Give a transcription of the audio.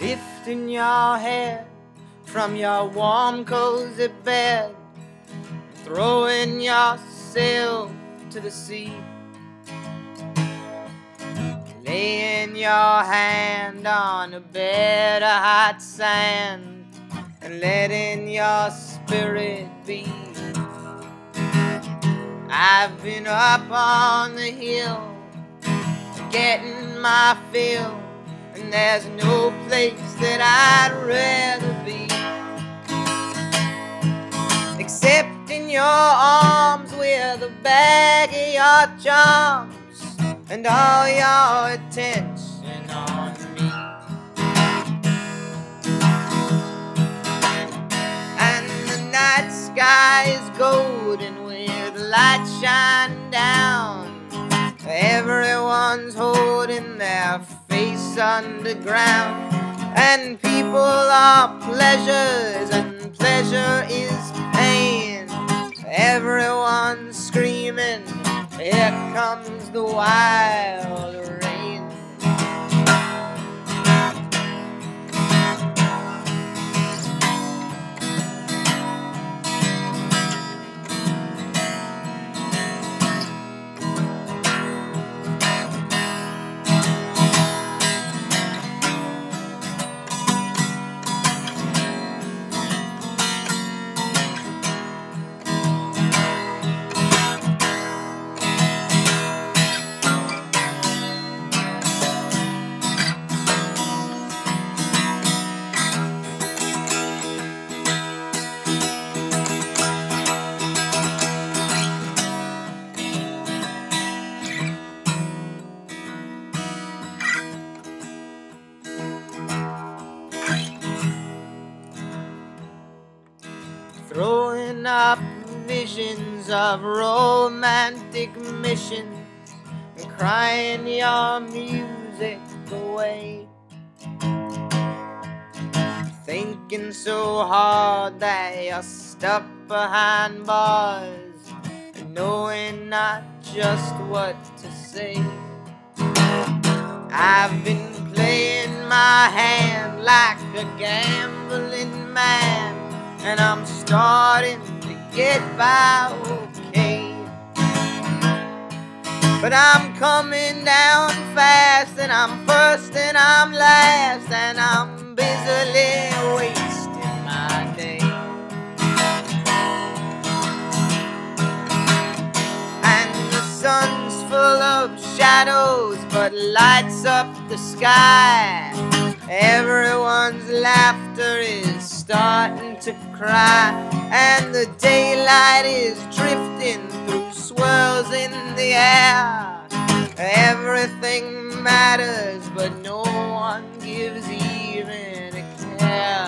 lifting your head from your warm cozy bed, throwing yourself to the sea, laying your hand on a bed of hot sand and letting your spirit be. I've been up on the hill getting my fill, and there's no place that I'd rather be except in your arms with a bag of your charms and all your attention on me. And the night sky is golden with light shining down. Everyone's holding their face underground, and people are pleasures and pleasure is pain. Everyone's screaming, here comes the wild rain. Throwing up visions of romantic missions and crying your music away, thinking so hard that you're stuck behind bars and knowing not just what to say. I've been playing my hand like a gambling man, and I'm starting to get by okay. But I'm coming down fast, and I'm first and I'm last, and I'm busily wasting my day. And the sun's full of shadows but lights up the sky. Everyone's laughter is starting to cry, and the daylight is drifting through swirls in the air. Everything matters, but no one gives even a care.